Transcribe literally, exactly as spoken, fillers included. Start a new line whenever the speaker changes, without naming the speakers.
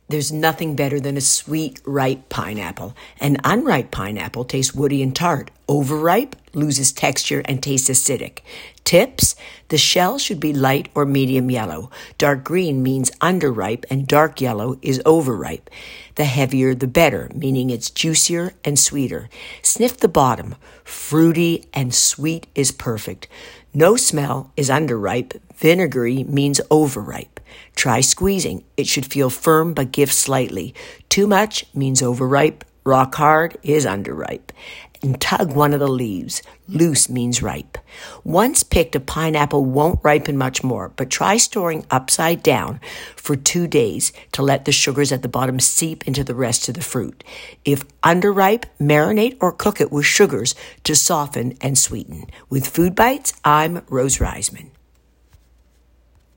There's nothing better than a sweet, ripe pineapple. An unripe pineapple tastes woody and tart. Overripe loses texture and tastes acidic. Tips: the shell should be light or medium yellow. Dark green means underripe and dark yellow is overripe. The heavier the better, meaning it's juicier and sweeter. Sniff the bottom. Fruity and sweet is perfect. No smell is underripe. Vinegary means overripe. Try squeezing. It should feel firm but give slightly. Too much means overripe. Rock hard is underripe. And tug one of the leaves. Loose means ripe. Once picked, a pineapple won't ripen much more, but try storing upside down for two days to let the sugars at the bottom seep into the rest of the fruit. If underripe, marinate or cook it with sugars to soften and sweeten. With Food Bites, I'm Rose Reisman.